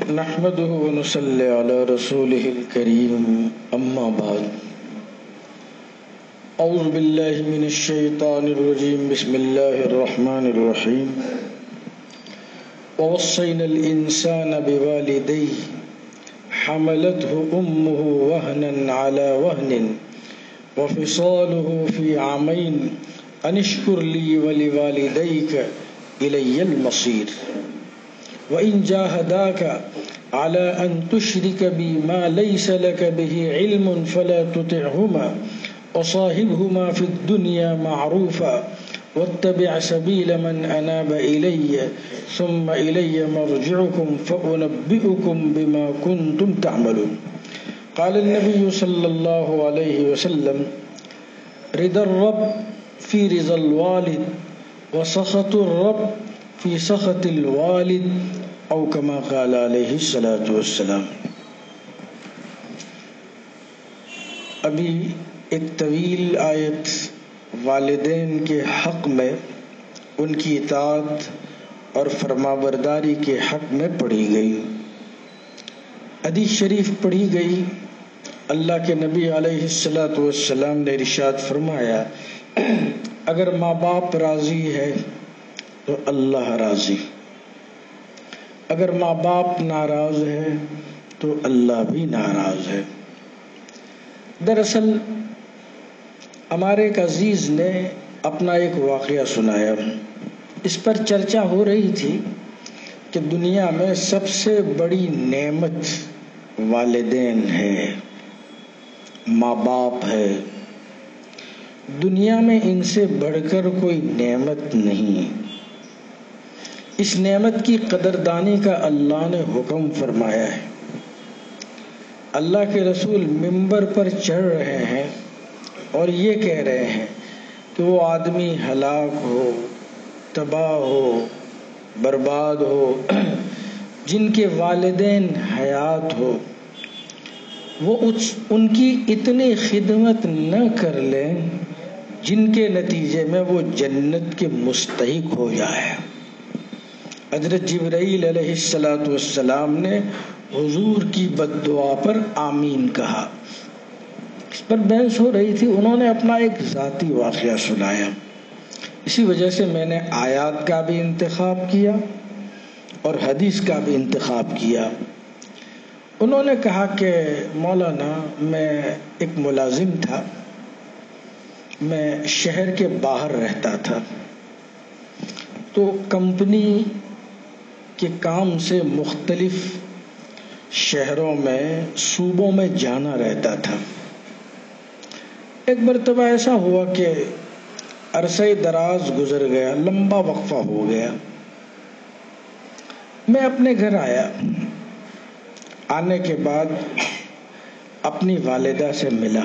نحمده ونصلي على رسوله الكريم أما بعد أعوذ بالله من الشيطان الرجيم بسم الله الرحمن الرحيم ووصينا الإنسان بوالديه حملته أمه وهنا على وهن وفصاله في عامين أن اشكر لي ولوالديك إلي المصير وإن جاهداك على أن تشرك بي ما ليس لك به علم فلا تطعهما وصاحبهما في الدنيا معروفا واتبع سبيل من أناب إلي ثم إلي مرجعكم فأنبئكم بما كنتم تعملون. قال النبي صلى الله عليه وسلم رضا الرب في رضا الوالد وسخط الرب في سخط الوالد او كما قال علیہ الصلوۃ والسلام. ابھی ایک طویل آیت والدین کے حق میں ان کی اطاعت اور فرمانبرداری کے حق میں پڑھی گئی. حدیث شریف پڑھی گئی. اللہ کے نبی علیہ الصلوۃ والسلام نے ارشاد فرمایا اگر ماں باپ راضی ہے تو اللہ راضی، اگر ماں باپ ناراض ہے تو اللہ بھی ناراض ہے. دراصل ہمارے ایک عزیز نے اپنا ایک واقعہ سنایا. اس پر چرچا ہو رہی تھی کہ دنیا میں سب سے بڑی نعمت والدین ہے، ماں باپ ہے. دنیا میں ان سے بڑھ کر کوئی نعمت نہیں. اس نعمت کی قدردانی کا اللہ نے حکم فرمایا ہے. اللہ کے رسول منبر پر چڑھ رہے ہیں اور یہ کہہ رہے ہیں کہ وہ آدمی ہلاک ہو، تباہ ہو، برباد ہو جن کے والدین حیات ہو، وہ ان کی اتنی خدمت نہ کر لیں جن کے نتیجے میں وہ جنت کے مستحق ہو جائے. حضرت جبرائیل علیہ الصلوۃ والسلام نے حضور کی بد دعا پر آمین کہا. اس پر بحث ہو رہی تھی. انہوں نے اپنا ایک ذاتی واقعہ سنایا. اسی وجہ سے میں نے آیات کا بھی انتخاب کیا اور حدیث کا بھی انتخاب کیا. انہوں نے کہا کہ مولانا میں ایک ملازم تھا، میں شہر کے باہر رہتا تھا، تو کمپنی کے کام سے مختلف شہروں میں، صوبوں میں جانا رہتا تھا. ایک مرتبہ ایسا ہوا کہ عرصہ دراز گزر گیا، لمبا وقفہ ہو گیا. میں اپنے گھر آیا. آنے کے بعد اپنی والدہ سے ملا.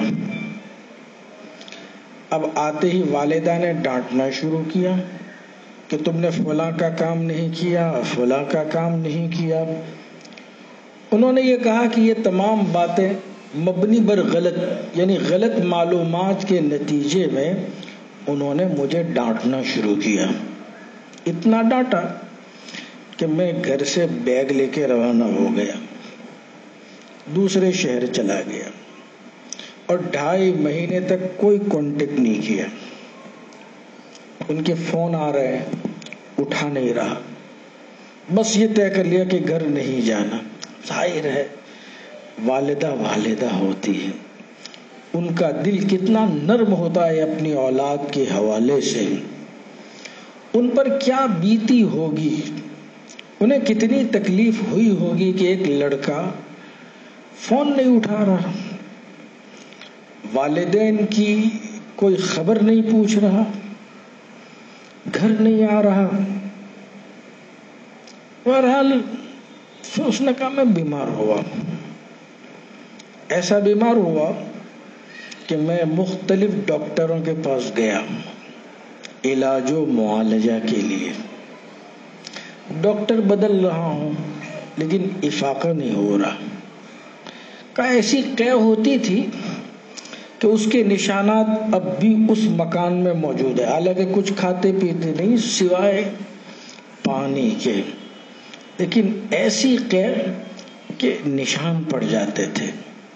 اب آتے ہی والدہ نے ڈانٹنا شروع کیا کہ تم نے فلاں کا کام نہیں کیا، فلاں کا کام نہیں کیا. انہوں نے یہ کہا کہ یہ تمام باتیں مبنی بر غلط، یعنی غلط معلومات کے نتیجے میں انہوں نے مجھے ڈانٹنا شروع کیا. اتنا ڈانٹا کہ میں گھر سے بیگ لے کے روانہ ہو گیا، دوسرے شہر چلا گیا اور 2.5 مہینے تک کوئی کانٹیکٹ نہیں کیا. ان کے فون آ رہے ہیں، اٹھا نہیں رہا. بس یہ طے کر لیا کہ گھر نہیں جانا. ظاہر ہے والدہ ہوتی ہے، ان کا دل کتنا نرم ہوتا ہے اپنی اولاد کے حوالے سے. ان پر کیا بیتی ہوگی، انہیں کتنی تکلیف ہوئی ہوگی کہ ایک لڑکا فون نہیں اٹھا رہا، والدین کی کوئی خبر نہیں پوچھ رہا، گھر نہیں آ رہا. بہرحال اس نے کہا میں بیمار ہوا. ایسا بیمار ہوا کہ میں مختلف ڈاکٹروں کے پاس گیا علاج و معالجہ کے لیے. ڈاکٹر بدل رہا ہوں لیکن افاقہ نہیں ہو رہا. ایسی قے ہوتی تھی کہ اس کے نشانات اب بھی اس مکان میں موجود ہے، حالانکہ کچھ کھاتے پیتے نہیں سوائے پانی کے. لیکن ایسی قے کے نشان پڑ جاتے تھے.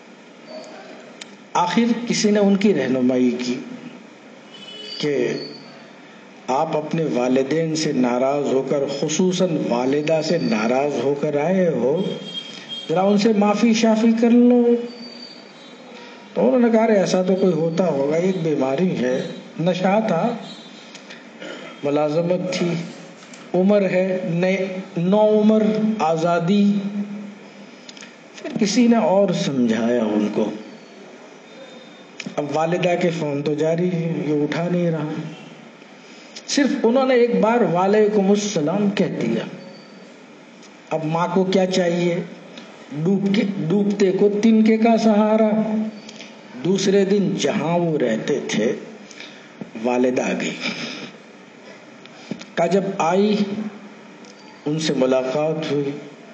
آخر کسی نے ان کی رہنمائی کی کہ آپ اپنے والدین سے ناراض ہو کر، خصوصاً والدہ سے ناراض ہو کر آئے ہو، ذرا ان سے معافی شافی کر لو. تو انہوں نے کہا ایسا تو کوئی ہوتا ہوگا، ایک بیماری ہے، نشہ تھا، ملازمت تھی، عمر ہے، نو عمر، آزادی. پھر کسی نے اور سمجھایا ان کو. اب والدہ کے فون تو جاری ہے، یہ اٹھا نہیں رہا. صرف انہوں نے ایک بار وعلیکم السلام کہہ دیا. اب ماں کو کیا چاہیے؟ ڈوبتے کو تنکے کا سہارا. دوسرے دن جہاں وہ رہتے تھے والدہ آ گئی. جب آئی ان سے ملاقات ہوئی،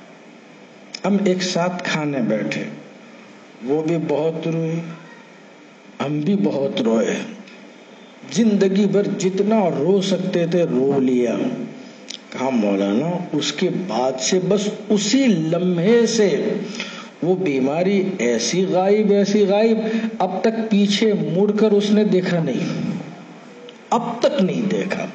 ہم ایک ساتھ کھانے بیٹھے. وہ بھی بہت روئی، ہم بھی بہت روئے. زندگی بھر جتنا رو سکتے تھے رو لیا. کہا مولانا اس کے بعد سے بس اسی لمحے سے وہ بیماری ایسی غائب، اب تک پیچھے مڑ کر اس نے دیکھا نہیں، اب تک نہیں دیکھا.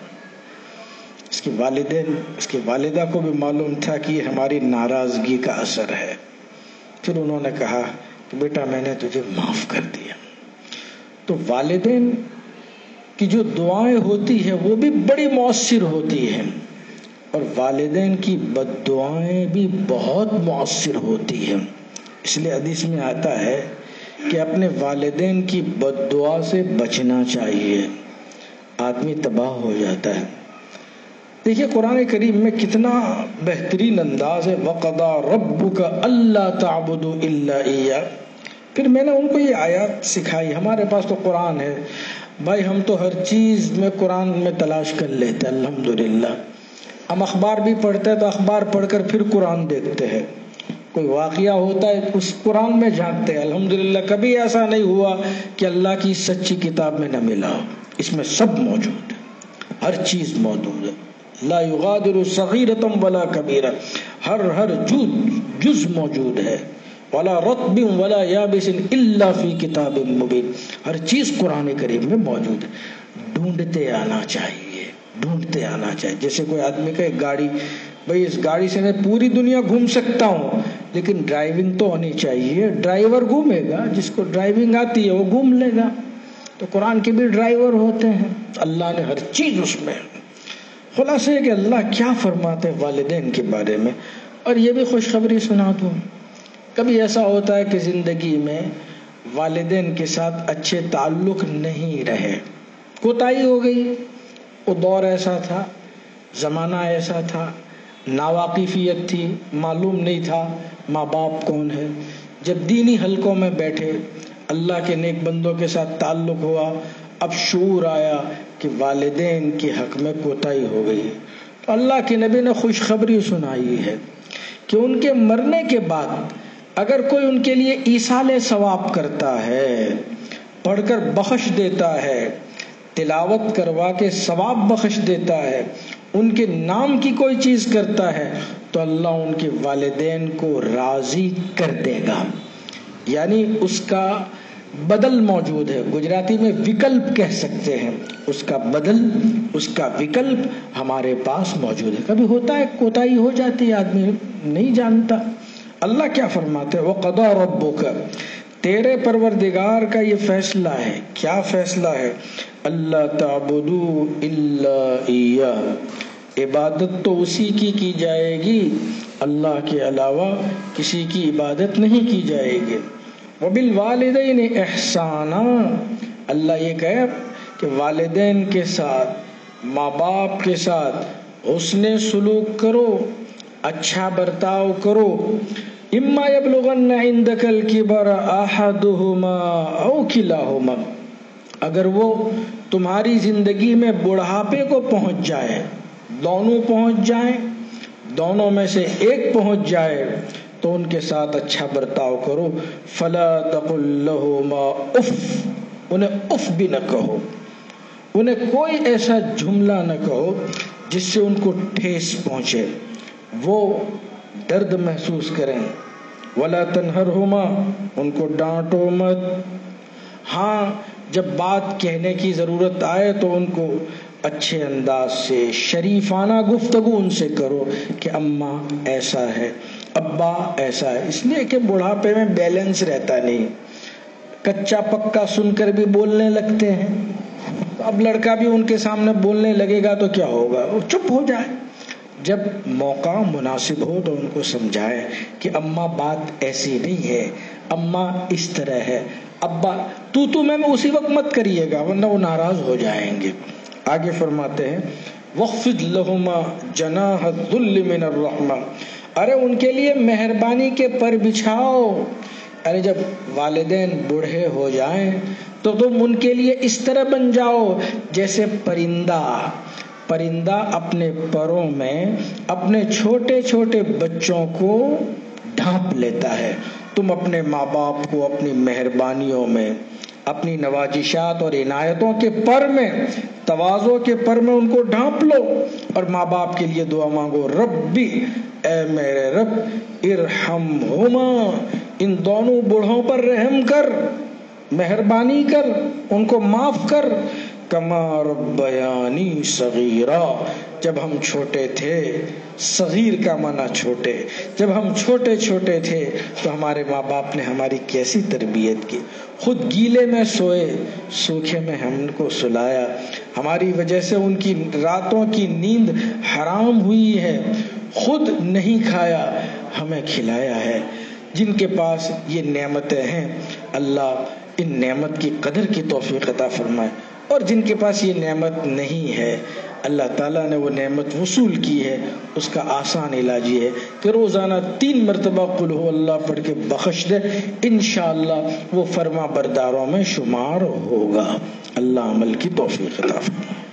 اس کے والدہ کو بھی معلوم تھا کہ یہ ہماری ناراضگی کا اثر ہے. پھر انہوں نے کہا کہ بیٹا میں نے تجھے معاف کر دیا. تو والدین کی جو دعائیں ہوتی ہیں وہ بھی بڑی مؤثر ہوتی ہیں، اور والدین کی بد دعائیں بھی بہت مؤثر ہوتی ہیں. اس لیے حدیث میں آتا ہے کہ اپنے والدین کی بد دعا سے بچنا چاہیے، آدمی تباہ ہو جاتا ہے. دیکھیے قرآن کریم میں کتنا بہترین انداز ہے. وَقَضَىٰ رَبُّكَ أَلَّا تَعْبُدُوا إِلَّا إِيَّاهُ. پھر میں نے ان کو یہ آیات سکھائی. ہمارے پاس تو قرآن ہے بھائی، ہم تو ہر چیز میں قرآن میں تلاش کر لیتے ہیں الحمدللہ. ہم اخبار بھی پڑھتے ہیں تو اخبار پڑھ کر پھر قرآن دیکھتے ہیں. کوئی واقعہ ہوتا ہے اس قرآن میں جھانکتے ہیں. الحمدللہ کبھی ایسا نہیں ہوا کہ اللہ کی سچی کتاب میں نہ ملا. اس میں سب موجود ہے، ہر چیز موجود ہے. لا یغادر صغیرۃ ولا کبیرہ، ہر جز موجود ہے. ولا رطب ولا یابس الا فی کتاب مبین. ہر چیز قرآن کریم میں موجود ہے. ڈھونڈتے آنا چاہیے. جیسے کوئی آدمی کا ایک گاڑی، بھئی اس گاڑی سے میں پوری دنیا گھوم سکتا ہوں لیکن ڈرائیونگ تو ہونی چاہیے. ڈرائیور گھومے گا، جس کو ڈرائیونگ آتی ہے وہ گھوم لے گا. تو قرآن کے بھی ڈرائیور ہوتے ہیں. اللہ نے ہر چیز اس میں. خلاصہ ہے کہ اللہ کیا فرماتے ہیں والدین کے بارے میں. اور یہ بھی خوشخبری سنا دوں، کبھی ایسا ہوتا ہے کہ زندگی میں والدین کے ساتھ اچھے تعلق نہیں رہے، کوتاہی ہو گئی. وہ دور ایسا تھا، زمانہ ایسا تھا، ناواقفیت تھی، معلوم نہیں تھا ماں باپ کون ہے. جب دینی حلقوں میں بیٹھے، اللہ کے نیک بندوں کے ساتھ تعلق ہوا، اب شعور آیا کہ والدین کے حق میں کوتاہی ہو گئی. تو اللہ کے نبی نے خوشخبری سنائی ہے کہ ان کے مرنے کے بعد اگر کوئی ان کے لیے ایصال ثواب کرتا ہے، پڑھ کر بخش دیتا ہے، تلاوت کروا کے ثواب بخش دیتا ہے، ان کے نام کی کوئی چیز کرتا ہے، تو اللہ ان کے والدین کو راضی کر دے گا. یعنی اس کا بدل موجود ہے. گجراتی میں وکلپ کہہ سکتے ہیں. اس کا بدل، اس کا وکلپ ہمارے پاس موجود ہے. کبھی ہوتا ہے کوتاہی ہو جاتی ہے، آدمی نہیں جانتا. اللہ کیا فرماتے ہیں؟ وَقَضَىٰ رَبُّكَ، تیرے پروردگار کا یہ فیصلہ ہے. کیا فیصلہ ہے؟ اللہ تعبدوا الا ایاہ، عبادت تو اسی کی جائے گی، اللہ کے علاوہ کسی کی عبادت نہیں کی جائے گی. وبالوالدین احسانا، اللہ یہ کہے کہ والدین کے ساتھ، ماں باپ کے ساتھ حسن سلوک کرو، اچھا برتاؤ کرو. اما یبلغن عندک الکبر احدہما او کلاہما، اگر وہ تمہاری زندگی میں بڑھاپے کو پہنچ جائے، دونوں پہنچ جائیں، دونوں میں سے ایک پہنچ جائے، تو ان کے ساتھ اچھا برتاؤ کرو. فلا تقل لہما اف، انہیں اف بھی نہ کہو، انہیں کوئی ایسا جملہ نہ کہو جس سے ان کو ٹھیس پہنچے، وہ درد محسوس کریں، ولا تنہرہما، ان کو ڈانٹو مت، ہاں جب بات کہنے کی ضرورت آئے تو ان کو اچھے انداز سے شریفانہ گفتگو ان سے کرو کہ اماں ایسا ہے، ابا ایسا ہے، اس لیے کہ بڑھاپے میں بیلنس رہتا نہیں، کچا پکا سن کر بھی بولنے لگتے ہیں، اب لڑکا بھی ان کے سامنے بولنے لگے گا تو کیا ہوگا، وہ چپ ہو جائے۔ جب موقع مناسب ہو تو ان کو سمجھائے کہ اماں بات ایسی نہیں ہے، اماں اس طرح ہے، ابا تو میں اسی وقت مت کریے گا ورنہ وہ ناراض ہو جائیں گے۔ آگے فرماتے ہیں وَخْفِضْ لَهُمَا جَنَاحَ الذُّلِّ مِنَ الرَّحْمَةِ، ارے ان کے لیے مہربانی کے پر بچھاؤ، ارے جب والدین بوڑھے ہو جائیں تو تم ان کے لیے اس طرح بن جاؤ جیسے پرندہ اپنے پروں میں اپنے چھوٹے چھوٹے بچوں کو ڈھانپ لیتا ہے، تم اپنے ماں باپ کو اپنی مہربانیوں میں، اپنی نوازشات اور عنایتوں کے پر میں، تواضع کے پر میں ان کو ڈھانپ لو، اور ماں باپ کے لیے دعا مانگو، ربی اے میرے رب، ارحمہما، ان دونوں بوڑھوں پر رحم کر، مہربانی کر، ان کو معاف کر، کما ربیانی صغیرا، جب ہم چھوٹے تھے، صغیر کا معنی چھوٹے، جب ہم چھوٹے چھوٹے تھے تو ہمارے ماں باپ نے ہماری کیسی تربیت کی، خود گیلے میں سوئے، سوکھے میں ہم کو سلایا، ہماری وجہ سے ان کی راتوں کی نیند حرام ہوئی ہے، خود نہیں کھایا ہمیں کھلایا ہے۔ جن کے پاس یہ نعمتیں ہیں اللہ ان نعمت کی قدر کی توفیق عطا فرمائے، اور جن کے پاس یہ نعمت نہیں ہے اللہ تعالیٰ نے وہ نعمت وصول کی ہے، اس کا آسان علاج یہ ہے کہ روزانہ 3 مرتبہ قل ہو اللہ پڑھ کے بخش دے، انشاءاللہ وہ فرما برداروں میں شمار ہوگا۔ اللہ عمل کی توفیق عطا فرمائے۔